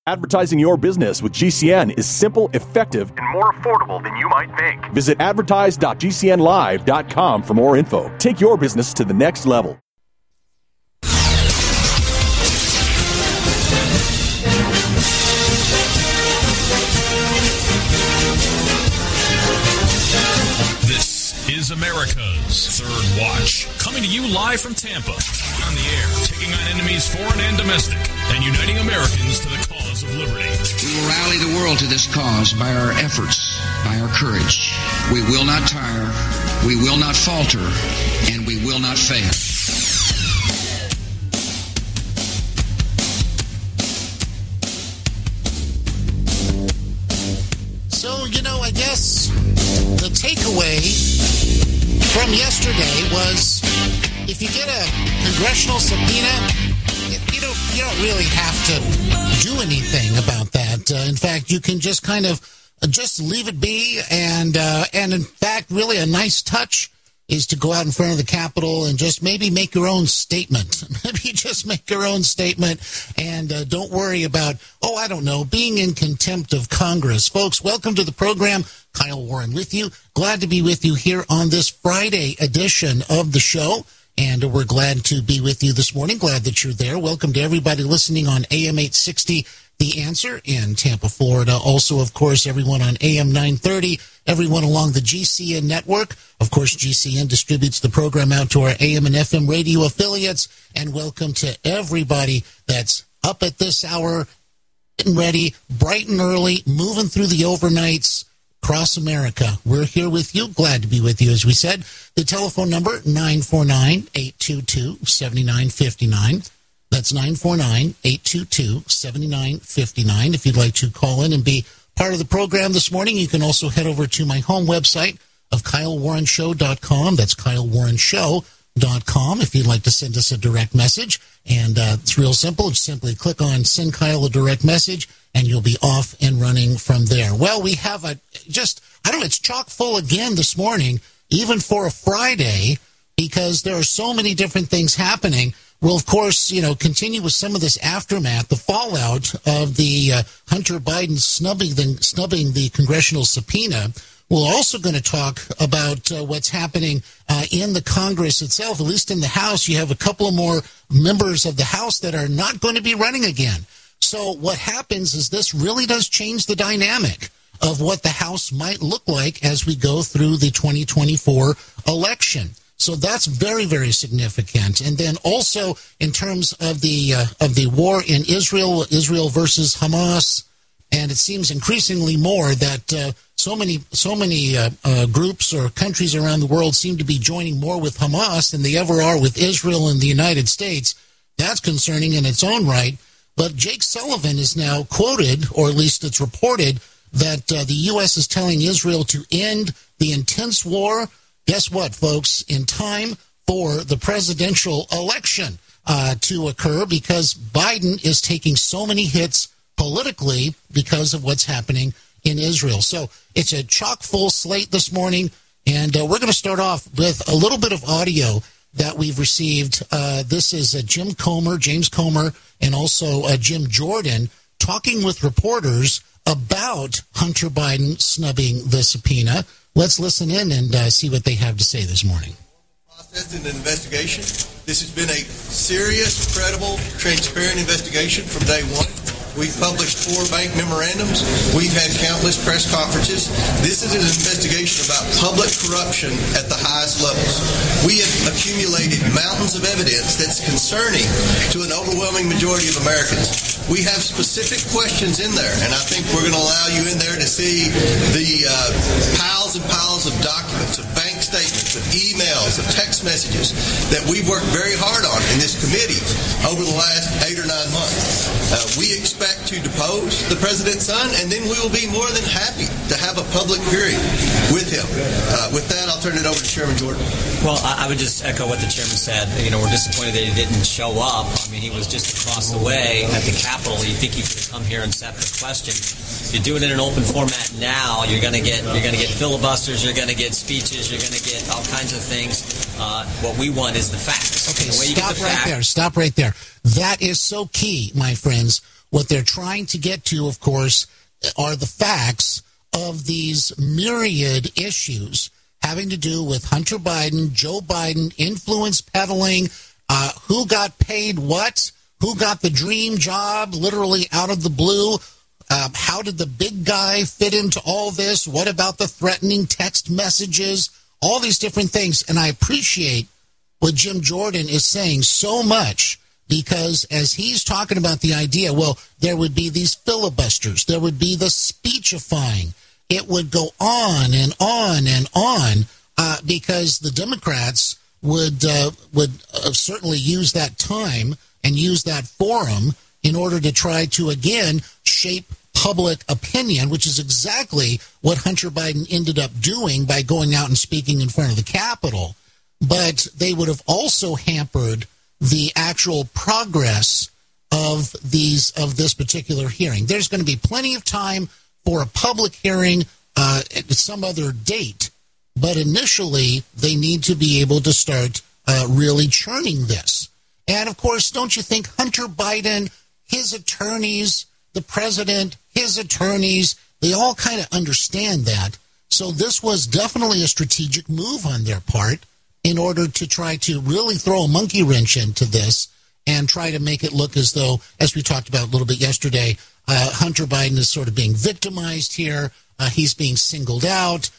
Advertising your business with GCN is simple, effective, and more affordable than you might think. Visit advertise.gcnlive.com for more info. Take your business to the next level. This is America's Third Watch, coming to you live from Tampa. On the air, taking on enemies foreign and domestic, and uniting Americans to the cause of liberty. We will rally the world to this cause by our efforts, by our courage. We will not tire, we will not falter, and we will not fail. So, I guess the takeaway from yesterday was if you get a congressional subpoena, you don't really have to do anything about that. In fact, you can just kind of just leave it be. And in fact, really a nice touch is to go out in front of the Capitol and just maybe make your own statement. Maybe just make your own statement and don't worry about, being in contempt of Congress. Folks, welcome to the program. Kyle Warren with you. Glad to be with you here on this Friday edition of the show. And we're glad to be with you this morning. Glad that you're there. Welcome to everybody listening on AM 860, The Answer in Tampa, Florida. Also, of course, everyone on AM 930, everyone along the GCN network. Of course, GCN distributes the program out to our AM and FM radio affiliates. And welcome to everybody that's up at this hour, getting ready, bright and early, moving through the overnights across America. We're here with you. Glad to be with you, as we said. The telephone number, 949-822-7959. That's 949-822-7959. If you'd like to call in and be part of the program this morning, you can also head over to my home website of KyleWarrenShow.com. That's KyleWarrenShow.com if you'd like to send us a direct message. And it's real simple. Just simply click on Send Kyle a Direct Message, and you'll be off and running from there. Well, we have it's chock full again this morning, even for a Friday, because there are so many different things happening. We'll, of course, continue with some of this aftermath, the fallout of the Hunter Biden snubbing the congressional subpoena. We're also going to talk about what's happening in the Congress itself. At least in the House, you have a couple of more members of the House that are not going to be running again. So what happens is this really does change the dynamic of what the House might look like as we go through the 2024 election. So that's very, very significant. And then also in terms of the war in Israel versus Hamas, and it seems increasingly more that so many groups or countries around the world seem to be joining more with Hamas than they ever are with Israel and the United States. That's concerning in its own right. But Jake Sullivan is now quoted, or at least it's reported, that the U.S. is telling Israel to end the intense war. Guess what, folks? In time for the presidential election to occur, because Biden is taking so many hits politically because of what's happening in Israel. So it's a chock full slate this morning, and we're going to start off with a little bit of audio that we've received. This is James Comer, and also Jim Jordan talking with reporters about Hunter Biden snubbing the subpoena. Let's listen in and see what they have to say this morning. Process in the investigation. This has been a serious, credible, transparent investigation from day one. We've published 4 bank memorandums. We've had countless press conferences. This is an investigation about public corruption at the highest levels. We have accumulated mountains of evidence that's concerning to an overwhelming majority of Americans. We have specific questions in there, and I think we're going to allow you in there to see the piles and piles of documents, of bank statements, of emails, of text messages that we've worked very hard on in this committee over the last 8 or 9 months. We expect to depose the president's son, and then we will be more than happy to have a public hearing with him. With that, I'll turn it over to Chairman Jordan. Well, I would just echo what the chairman said. We're disappointed that he didn't show up. I mean, he was just across the way at the Capitol. You think he could come here and set the question? If you do it in an open format now, you're going to get filibusters, you're going to get speeches, you're going to get all kinds of things. What we want is the facts. Okay, stop right there. That is so key, my friends. What they're trying to get to, of course, are the facts of these myriad issues having to do with Hunter Biden, Joe Biden, influence peddling, who got paid what, who got the dream job literally out of the blue, how did the big guy fit into all this, what about the threatening text messages, all these different things. And I appreciate what Jim Jordan is saying so much, because as he's talking about the idea, well, there would be these filibusters, there would be the speechifying, it would go on and on and on, because the Democrats would certainly use that time and use that forum in order to try to, again, shape public opinion, which is exactly what Hunter Biden ended up doing by going out and speaking in front of the Capitol. But they would have also hampered the actual progress of this particular hearing. There's going to be plenty of time for a public hearing at some other date, but initially they need to be able to start really churning this. And of course, don't you think Hunter Biden, his attorneys, the president, his attorneys, they all kind of understand that. So this was definitely a strategic move on their part in order to try to really throw a monkey wrench into this and try to make it look as though, as we talked about a little bit yesterday, Hunter Biden is sort of being victimized here. He's being singled out.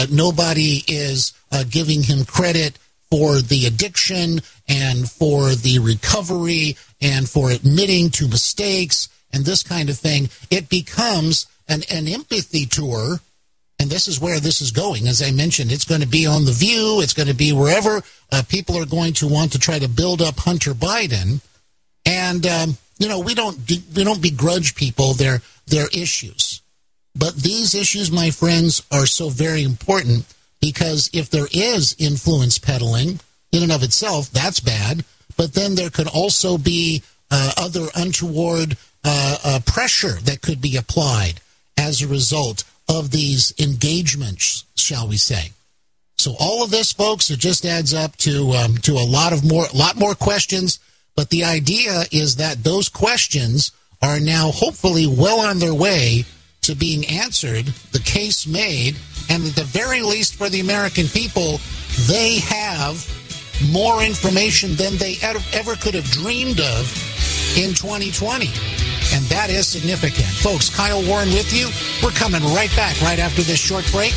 Nobody is giving him credit for the addiction and for the recovery and for admitting to mistakes and this kind of thing. It becomes an empathy tour, and this is where this is going. As I mentioned, it's going to be on The View. It's going to be wherever people are going to want to try to build up Hunter Biden. And, we don't begrudge people their issues. But these issues, my friends, are so very important, because if there is influence peddling in and of itself, that's bad. But then there could also be other untoward pressure that could be applied as a result of these engagements, shall we say. So all of this, folks, it just adds up to a lot more questions. But the idea is that those questions are now hopefully well on their way to being answered, the case made, and at the very least for the American people, they have more information than they ever could have dreamed of in 2020. And that is significant. Folks, Kyle Warren with you. We're coming right back right after this short break.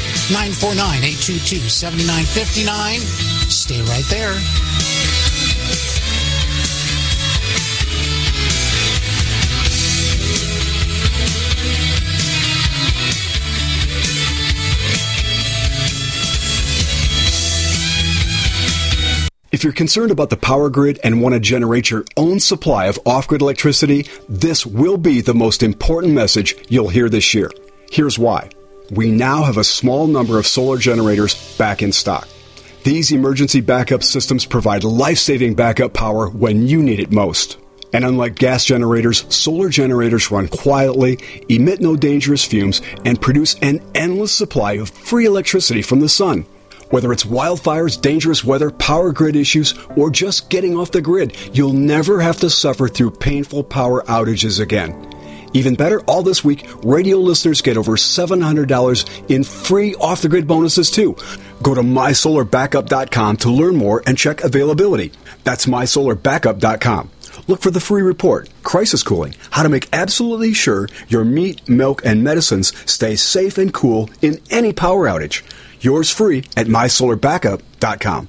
949-822-7959. Stay right there. If you're concerned about the power grid and want to generate your own supply of off-grid electricity, this will be the most important message you'll hear this year. Here's why. We now have a small number of solar generators back in stock. These emergency backup systems provide life-saving backup power when you need it most. And unlike gas generators, solar generators run quietly, emit no dangerous fumes, and produce an endless supply of free electricity from the sun. Whether it's wildfires, dangerous weather, power grid issues, or just getting off the grid, you'll never have to suffer through painful power outages again. Even better, all this week, radio listeners get over $700 in free off-the-grid bonuses, too. Go to mysolarbackup.com to learn more and check availability. That's mysolarbackup.com. Look for the free report, Crisis Cooling, how to make absolutely sure your meat, milk, and medicines stay safe and cool in any power outage. Yours free at mysolarbackup.com.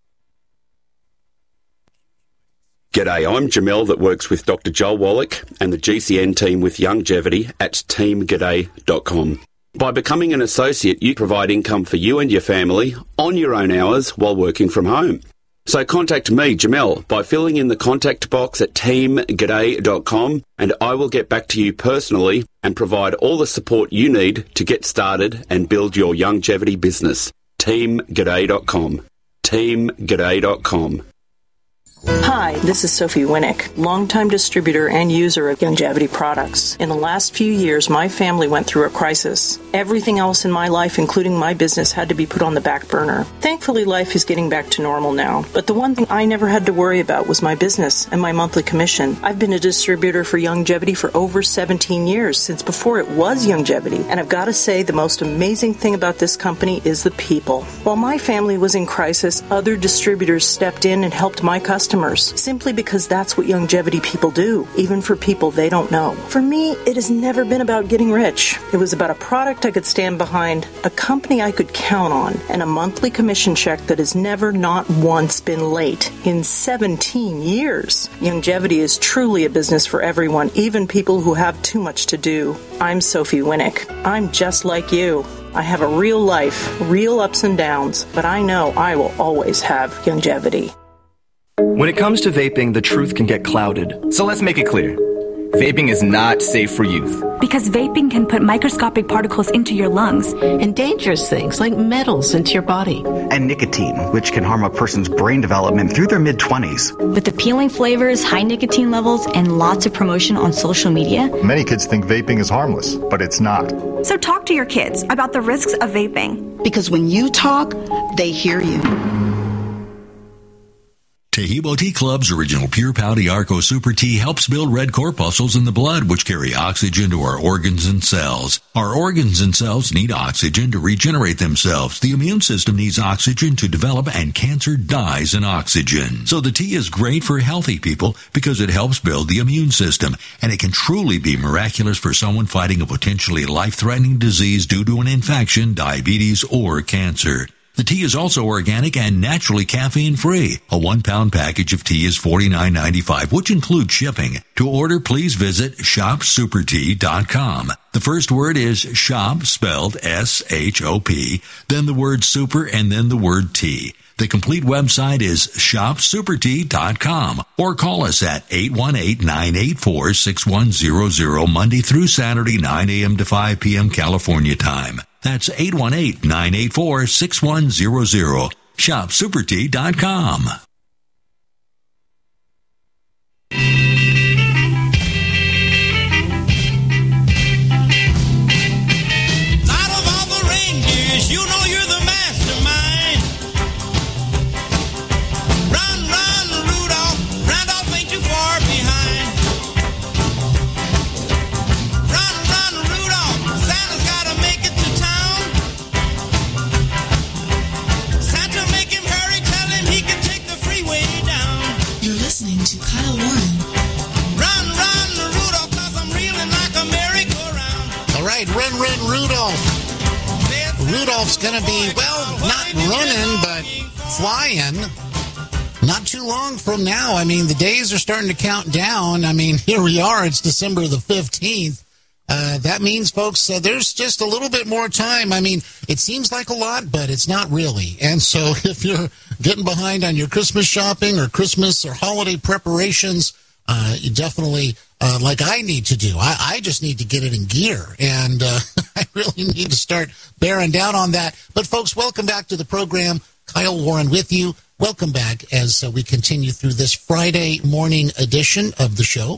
G'day, I'm Jamel that works with Dr. Joel Wallach and the GCN team with Longevity at teamg'day.com. By becoming an associate, you provide income for you and your family on your own hours while working from home. So contact me, Jamel, by filling in the contact box at teamg'day.com, and I will get back to you personally and provide all the support you need to get started and build your longevity business. teamg'day.com. teamg'day.com. Hi, this is Sophie Winnick, longtime distributor and user of Youngevity products. In the last few years, my family went through a crisis. Everything else in my life, including my business, had to be put on the back burner. Thankfully, life is getting back to normal now. But the one thing I never had to worry about was my business and my monthly commission. I've been a distributor for Youngevity for over 17 years, since before it was Youngevity. And I've got to say, the most amazing thing about this company is the people. While my family was in crisis, other distributors stepped in and helped my customers, simply because that's what Youngevity people do, even for people they don't know. For me, it has never been about getting rich. It was about a product I could stand behind, a company I could count on, and a monthly commission check that has never, not once, been late in 17 years. Youngevity is truly a business for everyone, even people who have too much to do. I'm Sophie Winnick. I'm just like you. I have a real life, real ups and downs, but I know I will always have Youngevity. When it comes to vaping, the truth can get clouded. So let's make it clear. Vaping is not safe for youth. Because vaping can put microscopic particles into your lungs. And dangerous things like metals into your body. And nicotine, which can harm a person's brain development through their mid-20s. With appealing flavors, high nicotine levels, and lots of promotion on social media. Many kids think vaping is harmless, but it's not. So talk to your kids about the risks of vaping. Because when you talk, they hear you. Tahibo Tea Club's original Pure Pouty Arco Super Tea helps build red corpuscles in the blood, which carry oxygen to our organs and cells. Our organs and cells need oxygen to regenerate themselves. The immune system needs oxygen to develop, and cancer dies in oxygen. So the tea is great for healthy people because it helps build the immune system, and it can truly be miraculous for someone fighting a potentially life-threatening disease due to an infection, diabetes, or cancer. The tea is also organic and naturally caffeine-free. A 1-pound package of tea is $49.95, which includes shipping. To order, please visit shopsupertea.com. The first word is shop, spelled S-H-O-P, then the word super, and then the word tea. The complete website is shopsupertea.com, or call us at 818-984-6100 Monday through Saturday, 9 a.m. to 5 p.m. California time. That's 818-984-6100. ShopSuperTea.com. Rudolph's going to be, well, not running, but flying not too long from now. I mean, the days are starting to count down. I mean, here we are. It's December the 15th. That means, folks, there's just a little bit more time. I mean, it seems like a lot, but it's not really. And so if you're getting behind on your Christmas shopping or Christmas or holiday preparations, you definitely, like I need to do. I just need to get it in gear, and I really need to start bearing down on that. But, folks, welcome back to the program. Kyle Warren with you. Welcome back as we continue through this Friday morning edition of the show,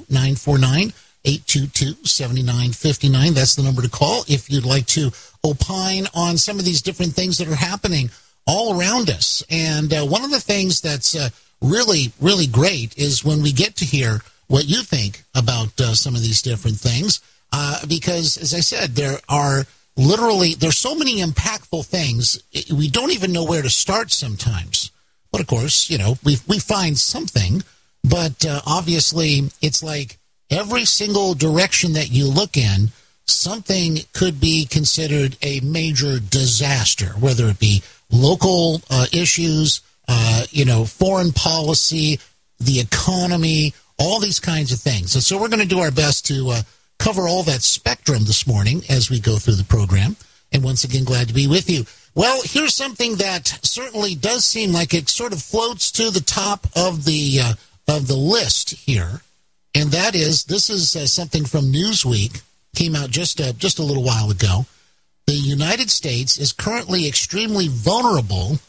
949-822-7959. That's the number to call if you'd like to opine on some of these different things that are happening all around us. And one of the things that's really, really great is when we get to hear what you think about some of these different things, because, as I said, there's so many impactful things, we don't even know where to start sometimes. But, of course, you know, we find something, but obviously it's like every single direction that you look in, something could be considered a major disaster, whether it be local issues, foreign policy, the economy, all these kinds of things. And so we're going to do our best to cover all that spectrum this morning as we go through the program. And once again, glad to be with you. Well, here's something that certainly does seem like it sort of floats to the top of the list here, and that is, this is something from Newsweek, came out just a little while ago. The United States is currently extremely vulnerable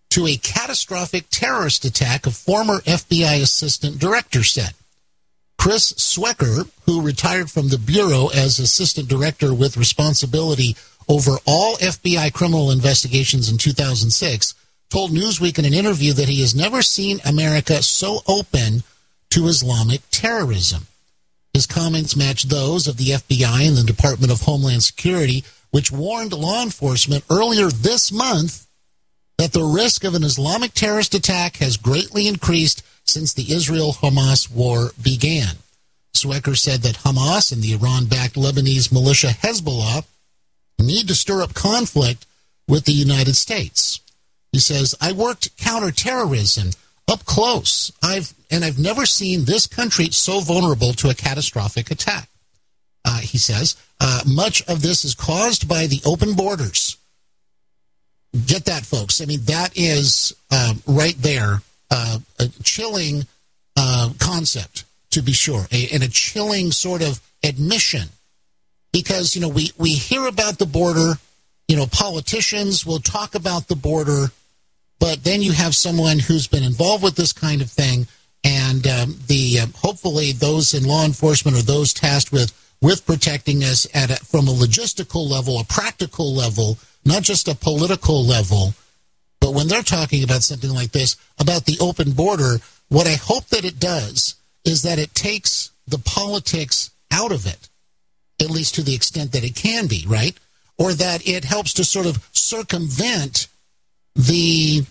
to a catastrophic terrorist attack, a former FBI assistant director said. Chris Swecker, who retired from the Bureau as assistant director with responsibility over all FBI criminal investigations in 2006, told Newsweek in an interview that he has never seen America so open to Islamic terrorism. His comments match those of the FBI and the Department of Homeland Security, which warned law enforcement earlier this month that the risk of an Islamic terrorist attack has greatly increased since the Israel-Hamas war began. Swecker said that Hamas and the Iran-backed Lebanese militia Hezbollah need to stir up conflict with the United States. He says, I worked counterterrorism up close. I've never seen this country so vulnerable to a catastrophic attack. He says, much of this is caused by the open borders. Get that, folks. I mean, that is right there a chilling concept, to be sure, and a chilling sort of admission. Because, you know, we hear about the border, you know, politicians will talk about the border, but then you have someone who's been involved with this kind of thing, and hopefully those in law enforcement or those tasked with protecting us from a logistical level, a practical level, not just a political level, but when they're talking about something like this, about the open border, what I hope that it does is that it takes the politics out of it, at least to the extent that it can be, right? Or that it helps to sort of circumvent the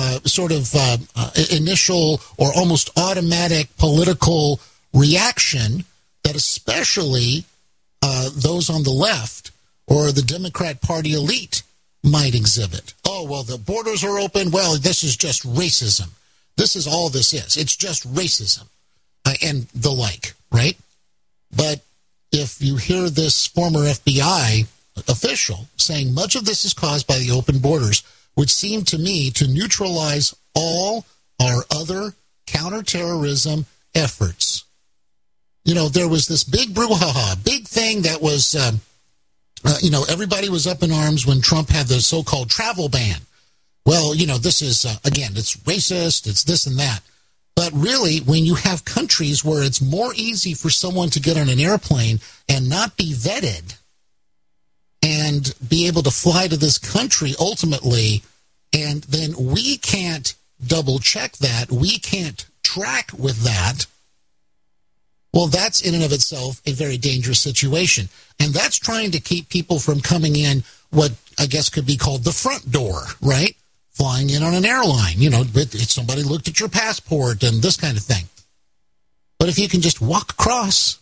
initial or almost automatic political reaction that especially those on the left or the Democrat Party elite might exhibit. Oh, well, the borders are open. Well, this is just racism. This is all this is. It's just racism and the like, right? But if you hear this former FBI official saying much of this is caused by the open borders, which seem to me to neutralize all our other counterterrorism efforts. You know, there was this big brouhaha, big thing that was, everybody was up in arms when Trump had the so-called travel ban. Well, you know, this is, again, it's racist, it's this and that. But really, when you have countries where it's more easy for someone to get on an airplane and not be vetted and be able to fly to this country ultimately, and then we can't double-check that, we can't track with that, well, that's in and of itself a very dangerous situation. And that's trying to keep people from coming in what I guess could be called the front door, right? Flying in on an airline, you know, somebody looked at your passport and this kind of thing. But if you can just walk across,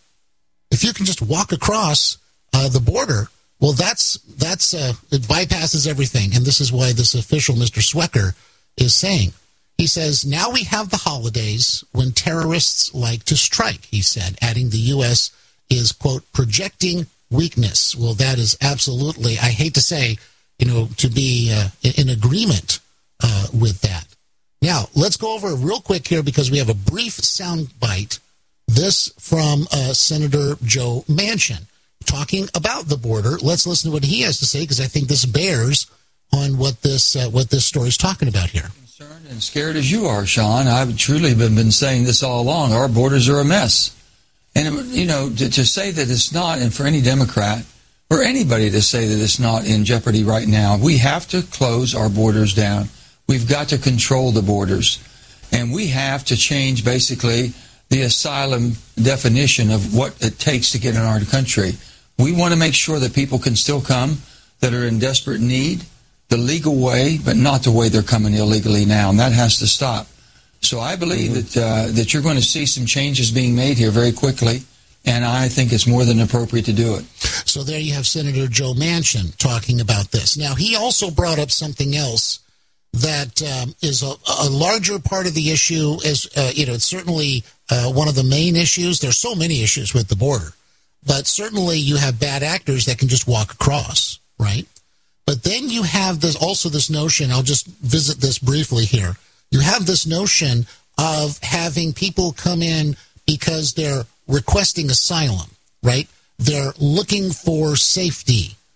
the border, well, it bypasses everything. And this is why this official, Mr. Swecker, is saying. He says, now we have the holidays when terrorists like to strike, he said, adding the U.S. is, quote, projecting weakness. Well, that is absolutely, I hate to say, you know, to be in agreement with that. Now, let's go over real quick here because we have a brief sound bite. This from Senator Joe Manchin talking about the border. Let's listen to what he has to say because I think this bears on what this story is talking about here. Concerned and scared as you are, Sean. I've truly been saying this all along. Our borders are a mess. And, you know, to say that it's not, and for any Democrat or anybody to say that it's not in jeopardy right now, we have to close our borders down. We've got to control the borders. And we have to change, basically, the asylum definition of what it takes to get in our country. We want to make sure that people can still come that are in desperate need, the legal way, but not the way they're coming illegally now, and that has to stop. So I believe that you're going to see some changes being made here very quickly, and I think it's more than appropriate to do it. So there you have Senator Joe Manchin talking about this. Now, he also brought up something else that is a larger part of the issue. It's certainly one of the main issues. There's so many issues with the border, but certainly you have bad actors that can just walk across, right? But then you have this notion, I'll just visit this briefly here. You have this notion of having people come in because they're requesting asylum, right? They're looking for safety.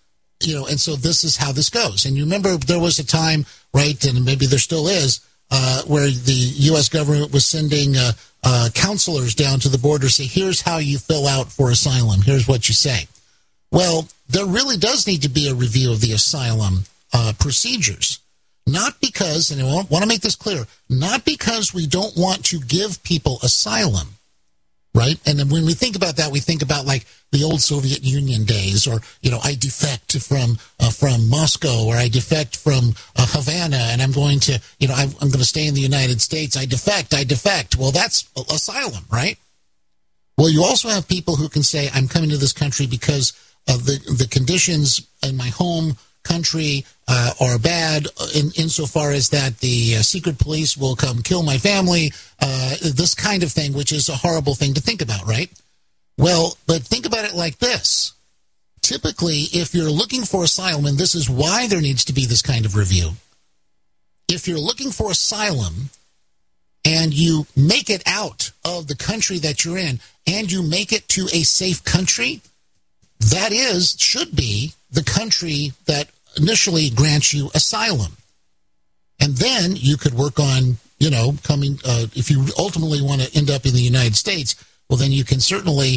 and so this is how this goes. And you remember there was a time, right, and maybe there still is, where the U.S. government was sending counselors down to the border, say, here's how you fill out for asylum. Here's what you say. Well, there really does need to be a review of the asylum procedures. Not because, and I want to make this clear, not because we don't want to give people asylum, right? And then when we think about that, we think about like the old Soviet Union days, or, I defect from Moscow, or I defect from Havana, and I'm going to, I'm going to stay in the United States. I defect. Well, that's asylum, right? Well, you also have people who can say, I'm coming to this country because of the conditions in my home country are bad, insofar as that the secret police will come kill my family, this kind of thing, which is a horrible thing to think about, right? Well, but think about it like this. Typically, if you're looking for asylum, and this is why there needs to be this kind of review, if you're looking for asylum and you make it out of the country that you're in and you make it to a safe country, that should be the country that initially grants you asylum. And then you could work on, coming, if you ultimately want to end up in the United States, well, then you can certainly,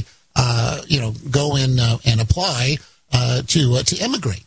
go in and apply to immigrate.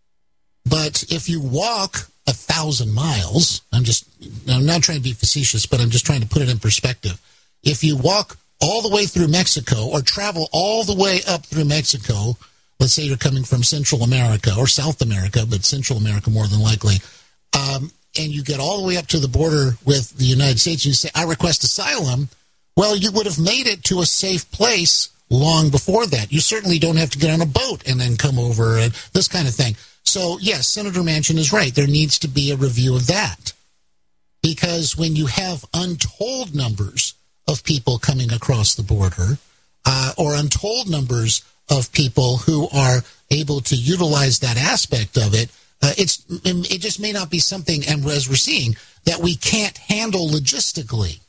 But if you walk 1,000 miles, I'm not trying to be facetious, but I'm just trying to put it in perspective. If you walk all the way through Mexico, or travel all the way up through Mexico, let's say you're coming from Central America or South America, but Central America more than likely, and you get all the way up to the border with the United States, and you say, I request asylum, well, you would have made it to a safe place long before that. You certainly don't have to get on a boat and then come over and this kind of thing. So, yes, Senator Manchin is right. There needs to be a review of that. Because when you have untold numbers of people coming across the border, or untold numbers of people who are able to utilize that aspect of it, it just may not be something, and as we're seeing, that we can't handle logistically.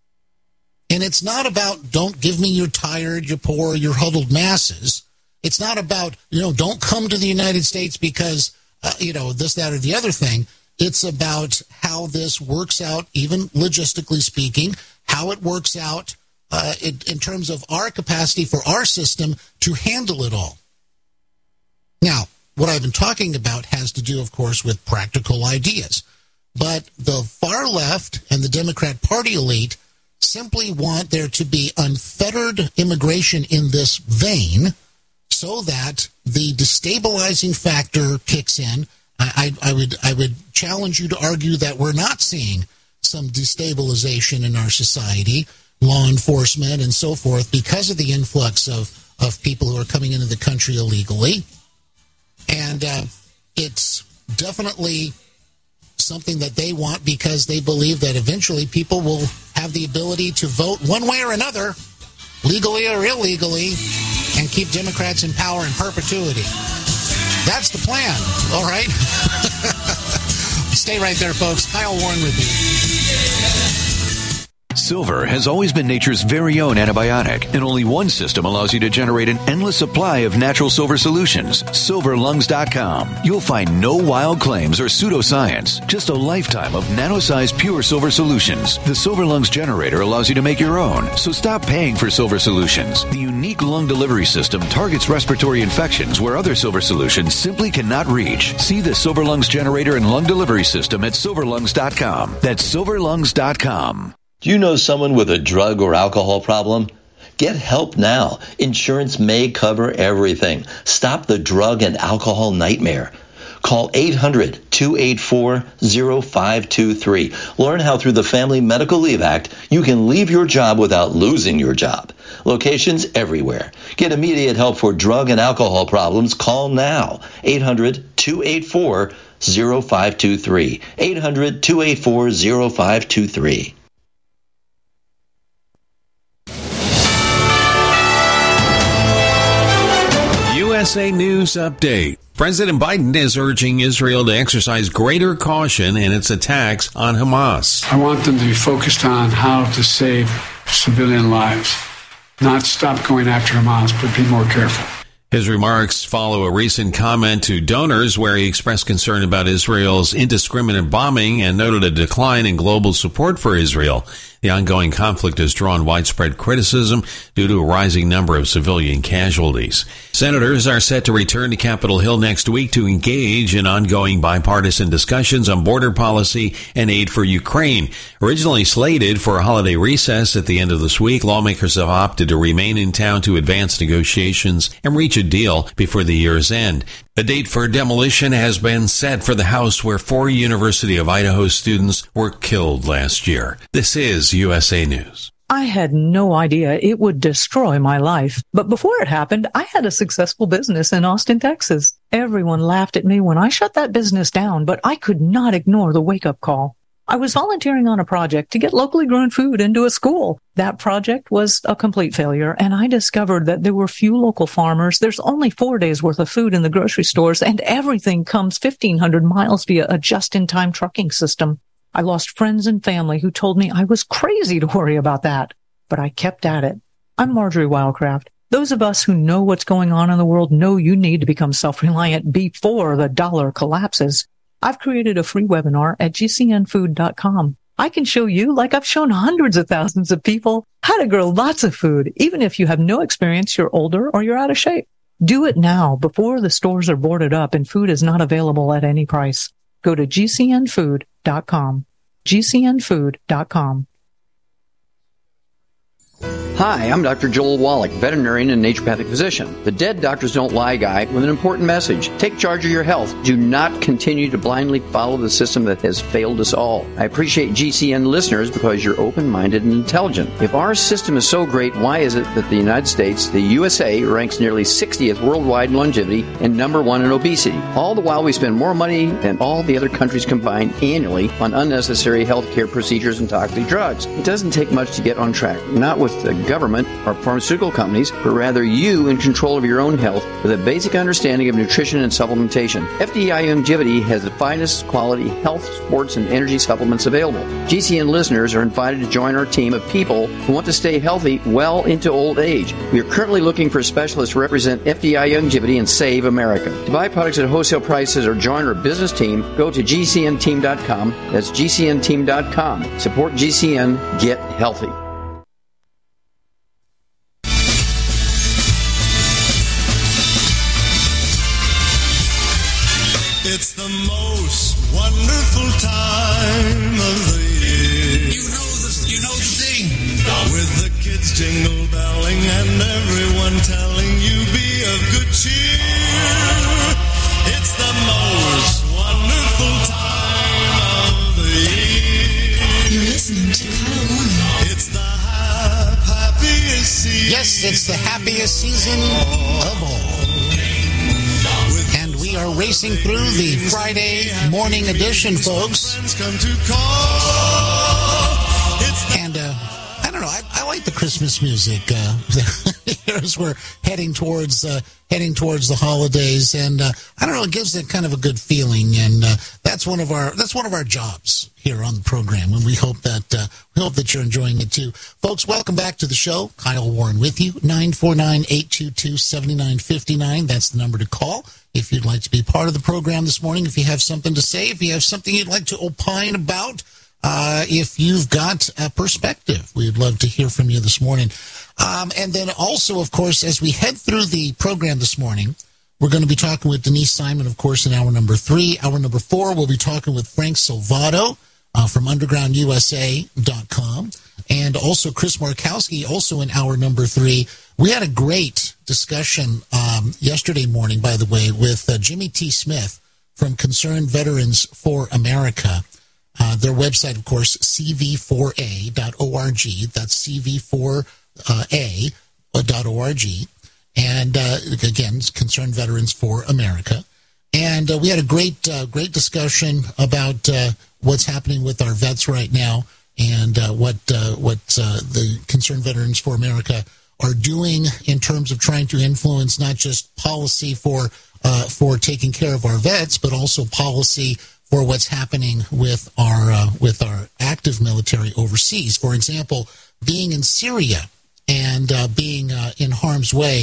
And it's not about, don't give me your tired, your poor, your huddled masses. It's not about, don't come to the United States because, this, that, or the other thing. It's about how this works out, even logistically speaking, how it works out in terms of our capacity for our system to handle it all. Now, what I've been talking about has to do, of course, with practical ideas. But the far left and the Democrat Party elite simply want there to be unfettered immigration in this vein so that the destabilizing factor kicks in. I would challenge you to argue that we're not seeing some destabilization in our society, law enforcement and so forth, because of the influx of people who are coming into the country illegally. And it's definitely something that they want because they believe that eventually people will have the ability to vote one way or another, legally or illegally, and keep Democrats in power in perpetuity. That's the plan, all right? Stay right there, folks. Kyle Warren with you. Silver has always been nature's very own antibiotic, and only one system allows you to generate an endless supply of natural silver solutions. SilverLungs.com. You'll find no wild claims or pseudoscience, just a lifetime of nano-sized pure silver solutions. The Silver Lungs generator allows you to make your own, so stop paying for silver solutions. The unique lung delivery system targets respiratory infections where other silver solutions simply cannot reach. See the Silver Lungs generator and lung delivery system at SilverLungs.com. That's SilverLungs.com. Do you know someone with a drug or alcohol problem? Get help now. Insurance may cover everything. Stop the drug and alcohol nightmare. Call 800-284-0523. Learn how through the Family Medical Leave Act, you can leave your job without losing your job. Locations everywhere. Get immediate help for drug and alcohol problems. Call now. 800-284-0523. 800-284-0523. USA News Update. President Biden is urging Israel to exercise greater caution in its attacks on Hamas. I want them to be focused on how to save civilian lives, not stop going after Hamas, but be more careful. His remarks follow a recent comment to donors where he expressed concern about Israel's indiscriminate bombing and noted a decline in global support for Israel. The ongoing conflict has drawn widespread criticism due to a rising number of civilian casualties. Senators are set to return to Capitol Hill next week to engage in ongoing bipartisan discussions on border policy and aid for Ukraine. Originally slated for a holiday recess at the end of this week, lawmakers have opted to remain in town to advance negotiations and reach a deal before the year's end. A date for demolition has been set for the house where 4 University of Idaho students were killed last year. This is USA News. I had no idea it would destroy my life. But before it happened, I had a successful business in Austin, Texas. Everyone laughed at me when I shut that business down, but I could not ignore the wake-up call. I was volunteering on a project to get locally grown food into a school. That project was a complete failure, and I discovered that there were few local farmers. There's only 4 days worth of food in the grocery stores, and everything comes 1,500 miles via a just-in-time trucking system. I lost friends and family who told me I was crazy to worry about that, but I kept at it. I'm Marjorie Wildcraft. Those of us who know what's going on in the world know you need to become self-reliant before the dollar collapses. I've created a free webinar at gcnfood.com. I can show you, like I've shown hundreds of thousands of people, how to grow lots of food, even if you have no experience, you're older, or you're out of shape. Do it now before the stores are boarded up and food is not available at any price. Go to gcnfood.com. gcnfood.com. Hi, I'm Dr. Joel Wallach, veterinarian and naturopathic physician. The Dead Doctors Don't Lie guy with an important message. Take charge of your health. Do not continue to blindly follow the system that has failed us all. I appreciate GCN listeners because you're open-minded and intelligent. If our system is so great, why is it that the United States, the USA, ranks nearly 60th worldwide in longevity and number 1 in obesity? All the while we spend more money than all the other countries combined annually on unnecessary healthcare procedures and toxic drugs. It doesn't take much to get on track. Not with the government or pharmaceutical companies, but rather you in control of your own health with a basic understanding of nutrition and supplementation. FDI Longevity has the finest quality health, sports, and energy supplements available. GCN listeners are invited to join our team of people who want to stay healthy well into old age. We are currently looking for specialists to represent FDI Longevity and Save America. To buy products at wholesale prices or join our business team, go to gcnteam.com. That's gcnteam.com. Support GCN. Get healthy. It's the most wonderful time of the year. You know the thing. With the kids jingle belling and everyone telling you be of good cheer. It's the most wonderful time of the year. You're listening to Kyle Warren. It's the happiest season. Yes, it's the happiest season of all. We are racing through the Friday morning edition, folks. And I don't know. I like the Christmas music as we're heading towards the holidays, and I don't know. It gives it kind of a good feeling, and that's one of our jobs here on the program, and we hope that you're enjoying it too, folks. Welcome back to the show. Kyle Warren with you. 949-822-7959. That's the number to call if you'd like to be part of the program this morning. If you have something to say, if you have something you'd like to opine about, if you've got a perspective, we'd love to hear from you this morning. And then also, of course, as we head through the program this morning, we're going to be talking with Denise Simon, of course, in hour number 3. Hour number 4, we'll be talking with Frank Salvato from undergroundusa.com. And also Chris Markowski, also in hour number 3. We had a great discussion yesterday morning, by the way, with Jimmy T. Smith from Concerned Veterans for America. Their website, of course, cv4a.org. That's cv4a.org. And again, Concerned Veterans for America. And we had a great discussion about what's happening with our vets right now, and what the Concerned Veterans for America are doing in terms of trying to influence not just policy for taking care of our vets, but also policy for what's happening with our active military overseas. For example, being in Syria and being in harm's way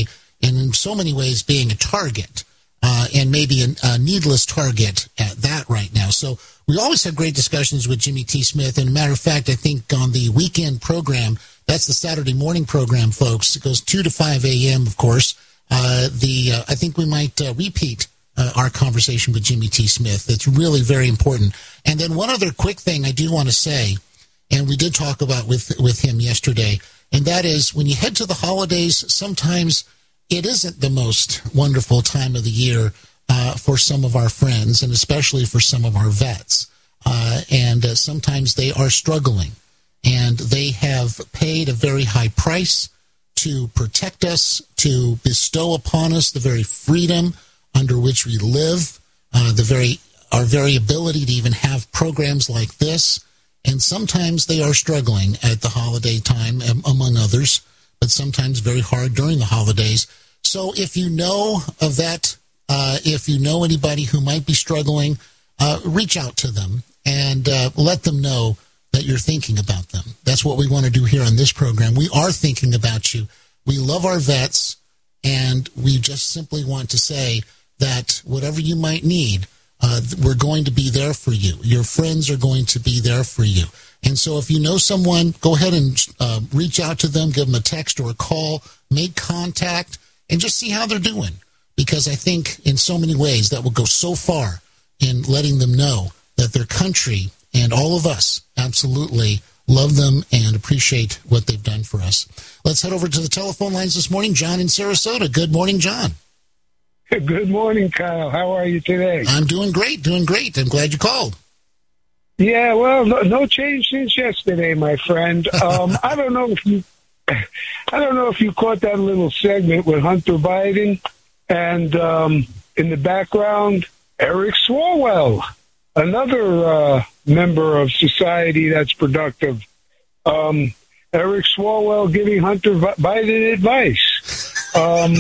and in so many ways being a target, and maybe a needless target at that right now. So we always have great discussions with Jimmy T. Smith. And a matter of fact, I think on the weekend program, that's the Saturday morning program, folks. It goes 2 to 5 a.m., of course. I think we might repeat our conversation with Jimmy T. Smith. It's really very important. And then one other quick thing I do want to say, and we did talk about with him yesterday, and that is when you head to the holidays, sometimes it isn't the most wonderful time of the year for some of our friends, and especially for some of our vets. And sometimes they are struggling, and they have paid a very high price to protect us, to bestow upon us the very freedom under which we live, our very ability to even have programs like this. And sometimes they are struggling at the holiday time, among others, but sometimes very hard during the holidays. So if you know a vet, if you know anybody who might be struggling, reach out to them and let them know that you're thinking about them. That's what we want to do here on this program. We are thinking about you. We love our vets, and we just simply want to say that whatever you might need, we're going to be there for you. Your friends are going to be there for you. And so if you know someone, go ahead and reach out to them, give them a text or a call, make contact, and just see how they're doing. Because I think in so many ways that will go so far in letting them know that their country and all of us absolutely love them and appreciate what they've done for us. Let's head over to the telephone lines this morning. John in Sarasota. Good morning, John. Good morning, Kyle. How are you today? I'm doing great, I'm glad you called. Yeah, well, no change since yesterday, my friend. I don't know if you caught that little segment with Hunter Biden and in the background, Eric Swalwell, another member of society that's productive. Eric Swalwell giving Hunter Biden advice.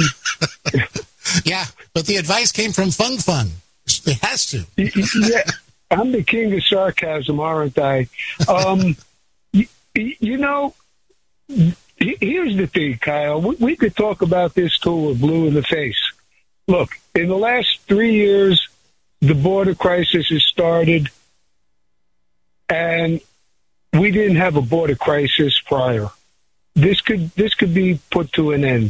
Yeah, but the advice came from Fung Fung. It has to. Yeah, I'm the king of sarcasm, aren't I? You know, here's the thing, Kyle. We could talk about this till we're blue in the face. Look, in the last 3 years, the border crisis has started, and we didn't have a border crisis prior. This could be put to an end.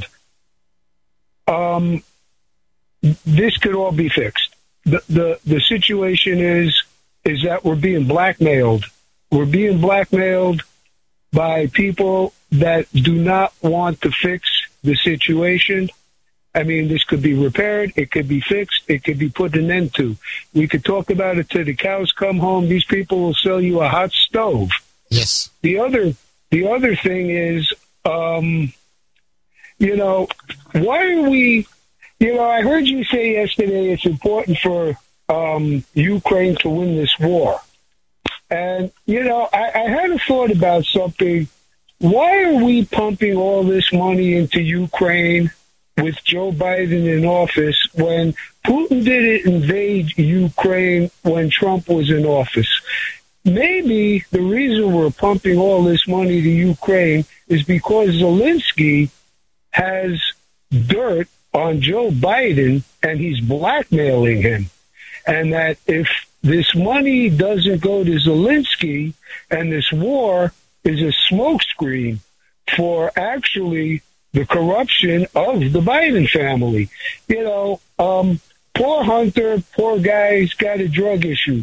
This could all be fixed. The situation is that we're being blackmailed. We're being blackmailed by people that do not want to fix the situation. I mean, this could be repaired. It could be fixed. It could be put an end to. We could talk about it till the cows come home. These people will sell you a hot stove. Yes. The other thing is, why are we? I heard you say yesterday it's important for Ukraine to win this war. And, I had a thought about something. Why are we pumping all this money into Ukraine with Joe Biden in office when Putin didn't invade Ukraine when Trump was in office? Maybe the reason we're pumping all this money to Ukraine is because Zelensky has dirt on Joe Biden and he's blackmailing him. And that if this money doesn't go to Zelensky and this war is a smokescreen for actually the corruption of the Biden family. Poor Hunter, poor guy, he's got a drug issue.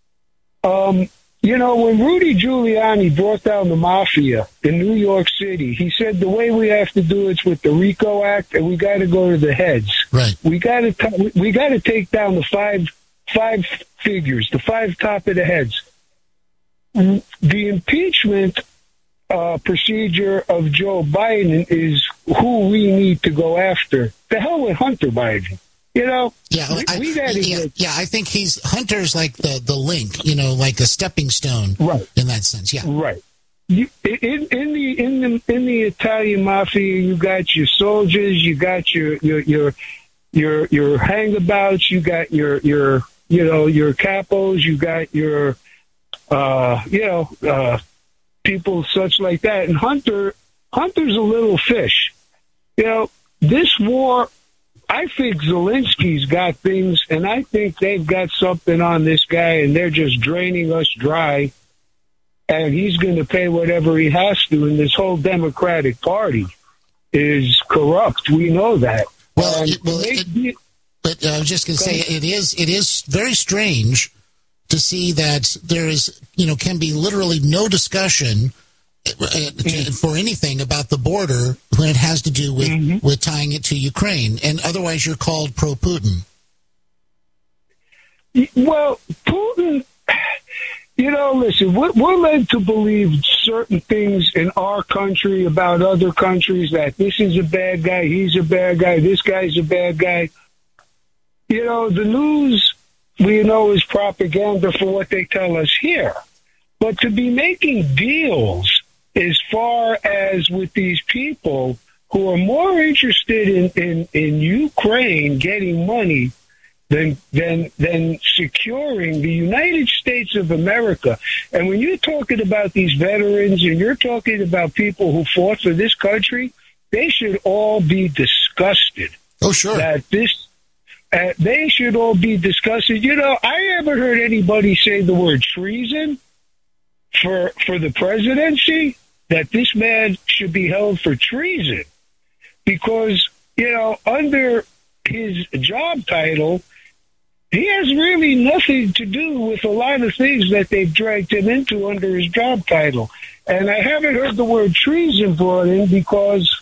When Rudy Giuliani brought down the mafia in New York City, he said the way we have to do it's with the RICO Act, and we got to go to the heads. Right. We got to take down the five figures, the five top of the heads. The impeachment procedure of Joe Biden is who we need to go after. The hell with Hunter Biden. I think Hunter's like the link, like a stepping stone, right? In that sense, yeah, right. In the Italian mafia, you got your soldiers, you got your hangabouts, you got your capos, you got your people such like that. And Hunter's a little fish. this war, I think Zelensky's got things, and I think they've got something on this guy, and they're just draining us dry, and he's going to pay whatever he has to, and this whole Democratic Party is corrupt. We know that. But I was just going to say, it is very strange to see that there is, can be literally no discussion for anything about the border when it has to do with tying it to Ukraine, and otherwise you're called pro-Putin. Well, Putin, listen, we're led to believe certain things in our country about other countries, that this is a bad guy, he's a bad guy, this guy's a bad guy. The news, we know, is propaganda for what they tell us here. But to be making deals as far as with these people who are more interested in Ukraine getting money than securing the United States of America. And when you're talking about these veterans and you're talking about people who fought for this country, they should all be disgusted. Oh, sure. That they should all be disgusted. I haven't heard anybody say the word treason for the presidency, that this man should be held for treason, because, under his job title, he has really nothing to do with a lot of things that they've dragged him into under his job title. And I haven't heard the word treason brought in because,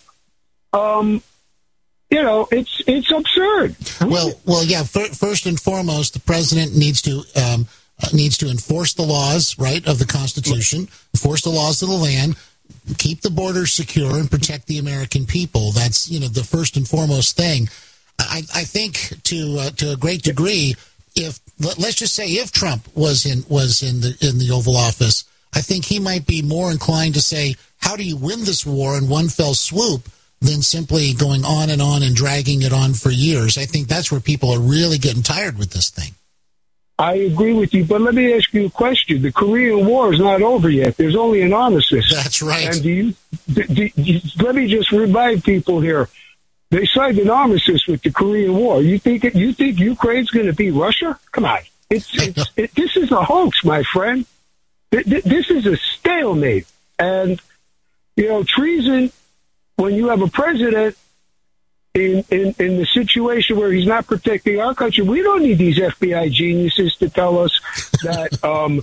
it's absurd. Well, yeah. First and foremost, the president needs to enforce the laws, right, of the Constitution, enforce the laws of the land, keep the border secure, and protect the American people. That's the first and foremost thing. I think to a great degree, let's just say if Trump was in the Oval Office, I think he might be more inclined to say, how do you win this war in one fell swoop, than simply going on and dragging it on for years. I think that's where people are really getting tired with this thing. I agree with you, but let me ask you a question. The Korean War is not over yet. There's only an armistice. That's right. And let me just remind people here. They signed an armistice with the Korean War. You think Ukraine's going to beat Russia? Come on. This is a hoax, my friend. This is a stalemate. And, treason, when you have a president in the situation where he's not protecting our country, we don't need these FBI geniuses to tell us that,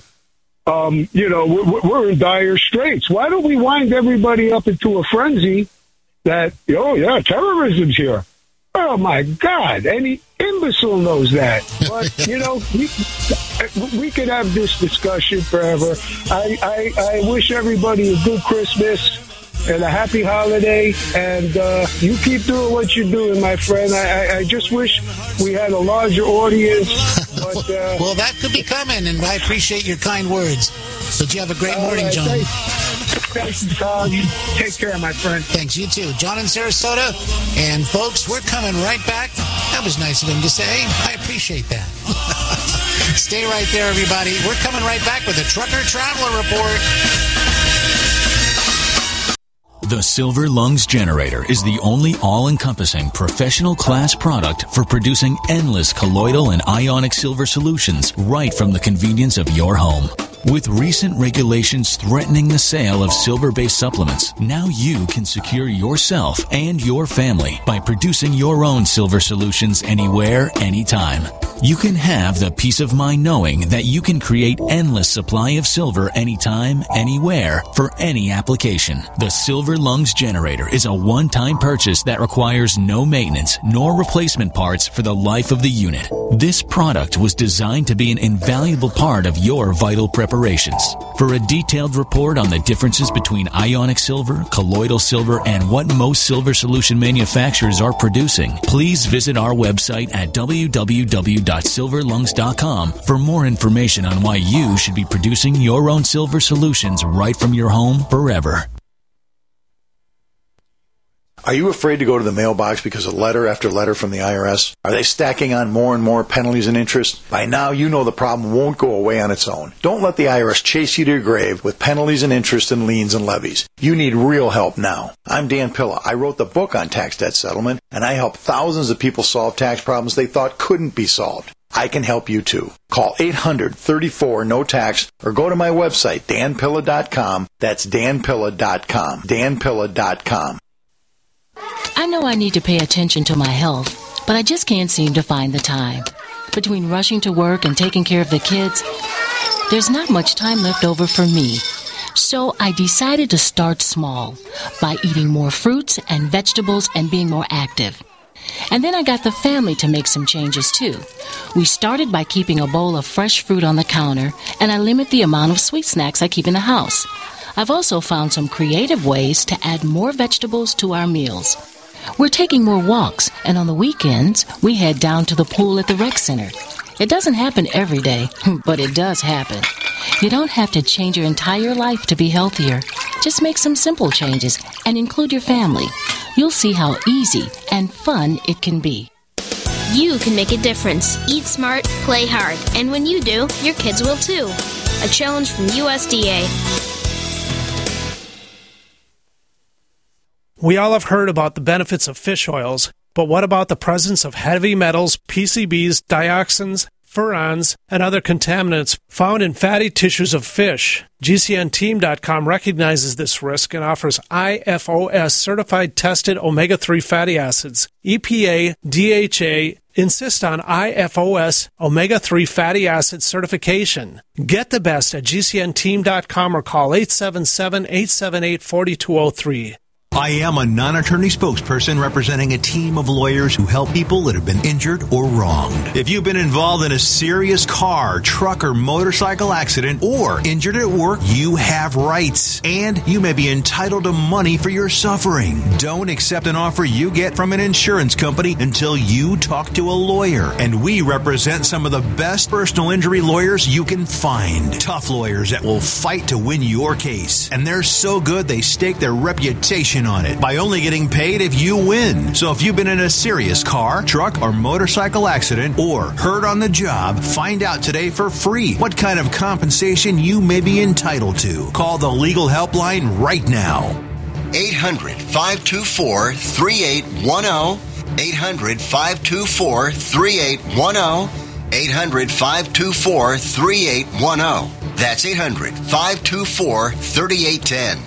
we're in dire straits. Why don't we wind everybody up into a frenzy that, terrorism's here? Oh, my God. Any imbecile knows that. But, we could have this discussion forever. I wish everybody a good Christmas and a happy holiday, and you keep doing what you're doing, my friend. I just wish we had a larger audience. But, well, that could be coming, and I appreciate your kind words. But you have a great morning, John. Thanks, Tom. You take care, my friend. Thanks, you too. John in Sarasota. And, folks, we're coming right back. That was nice of him to say. I appreciate that. Stay right there, everybody. We're coming right back with a Trucker Traveler Report. The Silver Lungs Generator is the only all-encompassing professional-class product for producing endless colloidal and ionic silver solutions right from the convenience of your home. With recent regulations threatening the sale of silver-based supplements, now you can secure yourself and your family by producing your own silver solutions anywhere, anytime. You can have the peace of mind knowing that you can create endless supply of silver anytime, anywhere, for any application. The Silver Lungs Generator is a one-time purchase that requires no maintenance nor replacement parts for the life of the unit. This product was designed to be an invaluable part of your vital preparations. For a detailed report on the differences between ionic silver, colloidal silver, and what most silver solution manufacturers are producing, please visit our website at www.silverlungs.com for more information on why you should be producing your own silver solutions right from your home forever. Are you afraid to go to the mailbox because of letter after letter from the IRS? Are they stacking on more and more penalties and interest? By now, you know the problem won't go away on its own. Don't let the IRS chase you to your grave with penalties and interest and liens and levies. You need real help now. I'm Dan Pilla. I wrote the book on tax debt settlement, and I help thousands of people solve tax problems they thought couldn't be solved. I can help you too. Call 800-34-NO-TAX or go to my website, danpilla.com. That's danpilla.com. danpilla.com. I know I need to pay attention to my health, but I just can't seem to find the time. Between rushing to work and taking care of the kids, there's not much time left over for me. So I decided to start small by eating more fruits and vegetables and being more active. And then I got the family to make some changes too. We started by keeping a bowl of fresh fruit on the counter, and I limit the amount of sweet snacks I keep in the house. I've also found some creative ways to add more vegetables to our meals. We're taking more walks, and on the weekends, we head down to the pool at the rec center. It doesn't happen every day, but it does happen. You don't have to change your entire life to be healthier. Just make some simple changes and include your family. You'll see how easy and fun it can be. You can make a difference. Eat smart, play hard. And when you do, your kids will too. A challenge from USDA. We all have heard about the benefits of fish oils, but what about the presence of heavy metals, PCBs, dioxins, furans, and other contaminants found in fatty tissues of fish? GCNteam.com recognizes this risk and offers IFOS certified tested omega-3 fatty acids. EPA, DHA insist on IFOS omega-3 fatty acid certification. Get the best at GCNteam.com or call 877-878-4203. I am a non-attorney spokesperson representing a team of lawyers who help people that have been injured or wronged. If you've been involved in a serious car, truck, or motorcycle accident or injured at work, you have rights, and you may be entitled to money for your suffering. Don't accept an offer you get from an insurance company until you talk to a lawyer. And we represent some of the best personal injury lawyers you can find. Tough lawyers that will fight to win your case. And they're so good they stake their reputation on it by only getting paid if you win. So if you've been in a serious car, truck, or motorcycle accident or hurt on the job, find out today for free what kind of compensation you may be entitled to. Call the legal helpline right now. 800-524-3810. 800-524-3810. 800-524-3810. That's 800-524-3810.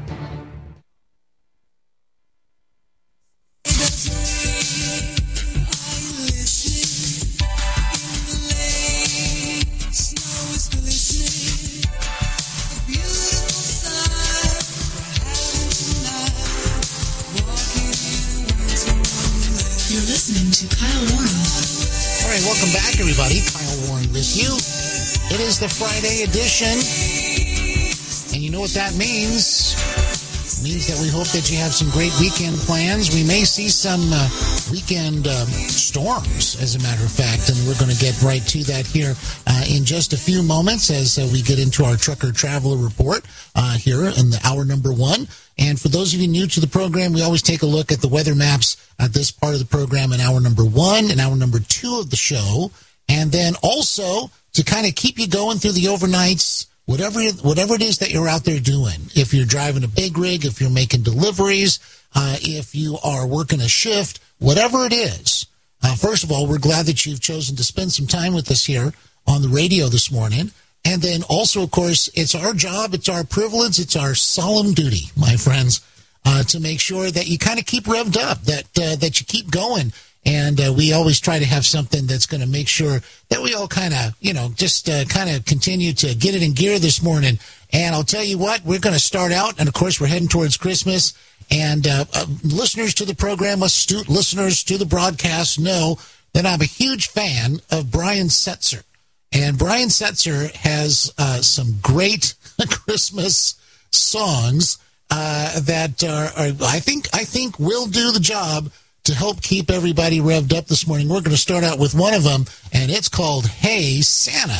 Welcome back, everybody. Kyle Warren with you. It is the Friday edition, and you know what that means. It means that we hope that you have some great weekend plans. We may see some weekend storms, as a matter of fact, and we're going to get right to that here in just a few moments as we get into our Trucker Traveler Report here in the hour number one. And for those of you new to the program, we always take a look at the weather maps at this part of the program in hour number one and hour number two of the show. And then also to kind of keep you going through the overnights, whatever it is that you're out there doing. If you're driving a big rig, if you're making deliveries, if you are working a shift, whatever it is. First of all, we're glad that you've chosen to spend some time with us here on the radio this morning. And then also, of course, it's our job, it's our privilege, it's our solemn duty, my friends, to make sure that you kind of keep revved up, that you keep going. And we always try to have something that's going to make sure that we all kind of, just kind of continue to get it in gear this morning. And I'll tell you what, we're going to start out, and of course, we're heading towards Christmas. And listeners to the program, astute listeners to the broadcast know that I'm a huge fan of Brian Setzer. And Brian Setzer has some great Christmas songs that are I think will do the job to help keep everybody revved up this morning. We're going to start out with one of them, and it's called Hey Santa.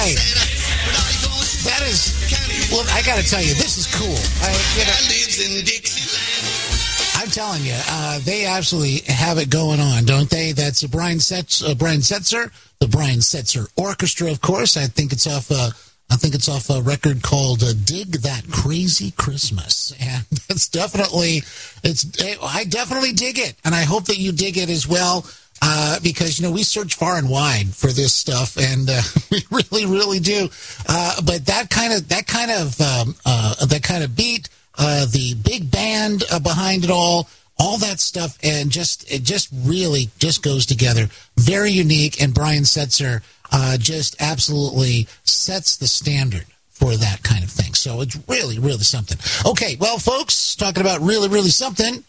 right. That is, well, I got to tell you, this is cool. I'm telling you, they absolutely have it going on, don't they? That's Brian Setzer, the Brian Setzer Orchestra, of course. I think it's off a record called "Dig That Crazy Christmas," and it's definitely, I definitely dig it, and I hope that you dig it as well. Because, we search far and wide for this stuff, and we really, really do. But that kind of beat, the big band behind it all that stuff, and it just really goes together. Very unique, and Brian Setzer just absolutely sets the standard for that kind of thing. So it's really, really something. Okay, well, folks, talking about really, really something.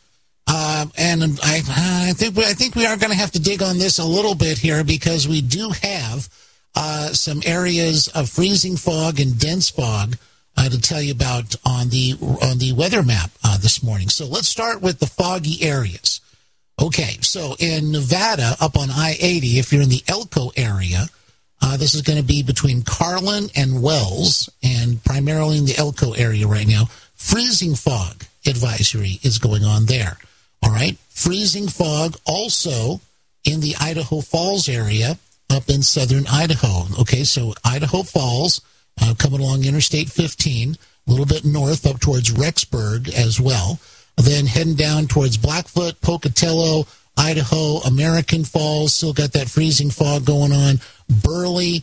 And I think we are going to have to dig on this a little bit here, because we do have some areas of freezing fog and dense fog to tell you about on the weather map this morning. So let's start with the foggy areas. Okay, so in Nevada, up on I-80, if you're in the Elko area, this is going to be between Carlin and Wells, and primarily in the Elko area right now. Freezing fog advisory is going on there. All right, freezing fog also in the Idaho Falls area up in southern Idaho. Okay, so Idaho Falls, coming along Interstate 15, a little bit north up towards Rexburg as well. Then heading down towards Blackfoot, Pocatello, Idaho, American Falls, still got that freezing fog going on. Burley,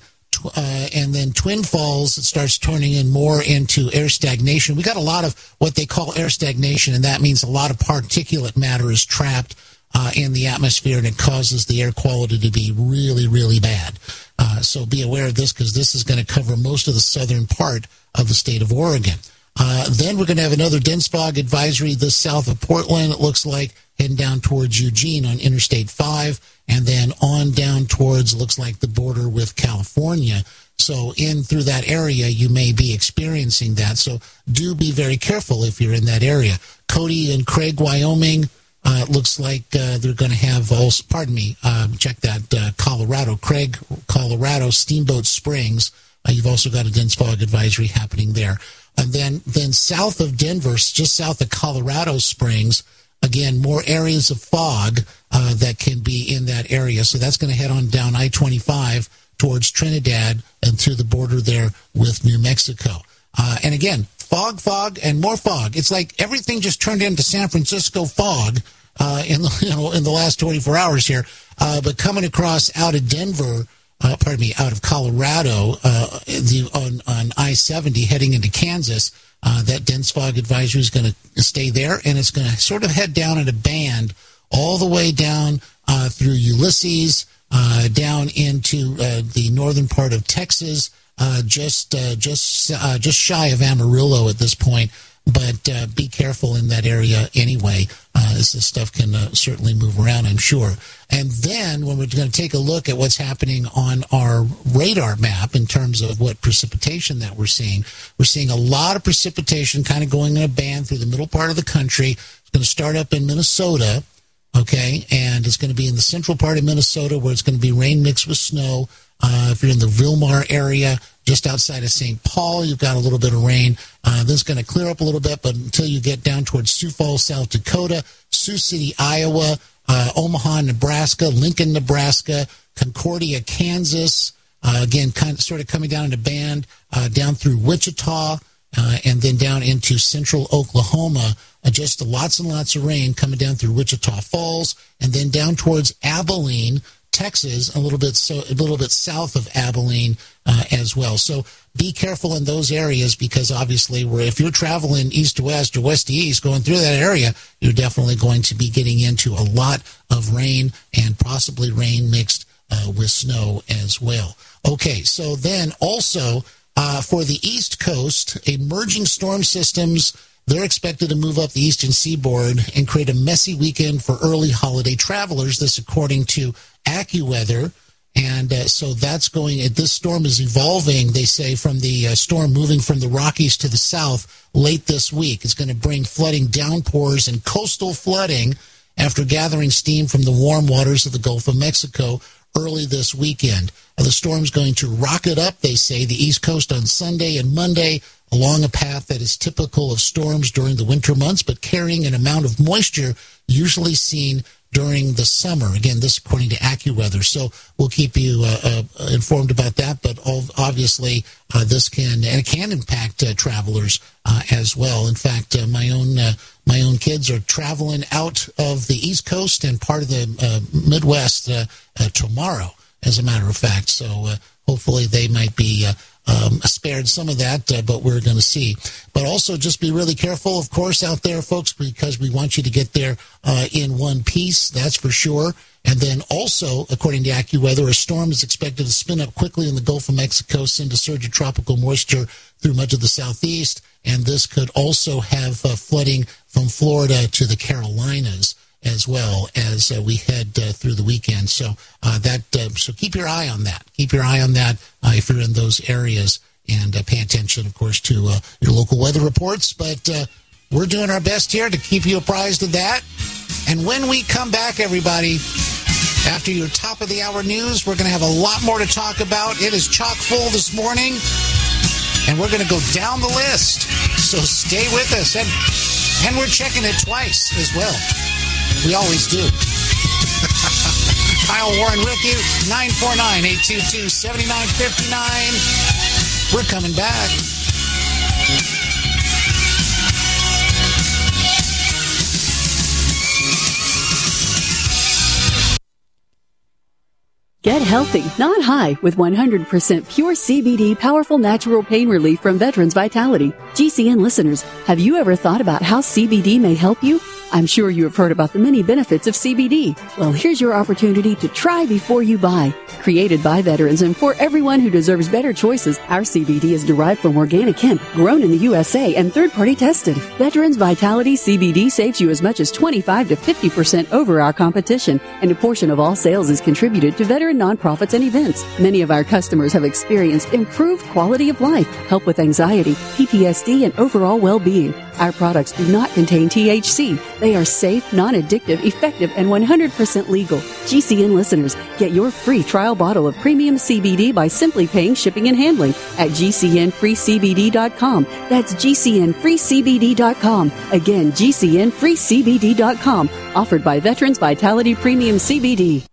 and then Twin Falls, it starts turning in more into air stagnation. We got a lot of what they call air stagnation, and that means a lot of particulate matter is trapped in the atmosphere, and it causes the air quality to be really, really bad. So be aware of this, because this is going to cover most of the southern part of the state of Oregon. Then we're going to have another dense fog advisory this south of Portland, it looks like, heading down towards Eugene on Interstate 5, and then on down towards, looks like, the border with California. So in through that area, you may be experiencing that. So do be very careful if you're in that area. Cody and Craig, Wyoming, it looks like they're going to have also, check that, Colorado, Craig, Colorado, Steamboat Springs. You've also got a dense fog advisory happening there. And then south of Denver, just south of Colorado Springs, again, more areas of fog that can be in that area. So that's going to head on down I-25 towards Trinidad and through the border there with New Mexico. And again, fog, and more fog. It's like everything just turned into San Francisco fog in the last 24 hours here. But coming across out of Denver, out of Colorado, on I-70 heading into Kansas, that dense fog advisory is going to stay there, and it's going to sort of head down in a band all the way down through Ulysses, down into the northern part of Texas, just shy of Amarillo at this point. But be careful in that area anyway, as this stuff can certainly move around, I'm sure. And then when we're going to take a look at what's happening on our radar map in terms of what precipitation that we're seeing a lot of precipitation kind of going in a band through the middle part of the country. It's going to start up in Minnesota, okay, and it's going to be in the central part of Minnesota where it's going to be rain mixed with snow. If you're in the Vilmar area, just outside of St. Paul, you've got a little bit of rain. This is going to clear up a little bit, but until you get down towards Sioux Falls, South Dakota, Sioux City, Iowa, Omaha, Nebraska, Lincoln, Nebraska, Concordia, Kansas, again, sort of coming down in a band, down through Wichita, and then down into central Oklahoma. Just lots and lots of rain coming down through Wichita Falls, and then down towards Abilene, Texas, a little bit south of Abilene as well. So be careful in those areas, because obviously if you're traveling east to west or west to east going through that area, you're definitely going to be getting into a lot of rain, and possibly rain mixed with snow as well. Okay, so then also for the East Coast, emerging storm systems, they're expected to move up the eastern seaboard and create a messy weekend for early holiday travelers. This according to AccuWeather. And so that's this storm is evolving, they say, from the storm moving from the Rockies to the south late this week. It's going to bring flooding, downpours, and coastal flooding after gathering steam from the warm waters of the Gulf of Mexico early this weekend. The storm's going to rocket up, they say, the East Coast on Sunday and Monday along a path that is typical of storms during the winter months, but carrying an amount of moisture usually seen during the summer. Again, this according to AccuWeather. So we'll keep you informed about that. But obviously, this can impact travelers as well. In fact, my own kids are traveling out of the East Coast and part of the Midwest tomorrow, as a matter of fact. So hopefully they might be spared some of that, but we're going to see. But also just be really careful, of course, out there, folks, because we want you to get there in one piece, that's for sure. And then also, according to AccuWeather, a storm is expected to spin up quickly in the Gulf of Mexico, send a surge of tropical moisture through much of the southeast, and this could also have flooding from Florida to the Carolinas as well as we head through the weekend. So so keep your eye on that. Keep your eye on that if you're in those areas, and pay attention, of course, to your local weather reports. But we're doing our best here to keep you apprised of that. And when we come back, everybody, after your top of the hour news, we're going to have a lot more to talk about. It is chock full this morning, and we're going to go down the list. So stay with us. And we're checking it twice as well. We always do. Kyle Warren with you, 949-822-7959. We're coming back. Get healthy, not high, with 100% pure CBD powerful natural pain relief from Veterans Vitality. GCN listeners, have you ever thought about how CBD may help you? I'm sure you have heard about the many benefits of CBD. Well, here's your opportunity to try before you buy. Created by veterans and for everyone who deserves better choices, our CBD is derived from organic hemp, grown in the USA and third-party tested. Veterans Vitality CBD saves you as much as 25 to 50% over our competition, and a portion of all sales is contributed to veteran nonprofits and events. Many of our customers have experienced improved quality of life, help with anxiety, PTSD, and overall well-being. Our products do not contain THC. They are safe, non-addictive, effective, and 100% legal. GCN listeners, get your free trial bottle of premium CBD by simply paying shipping and handling at GCNFreeCBD.com. That's GCNFreeCBD.com. Again, GCNFreeCBD.com. Offered by Veterans Vitality Premium CBD.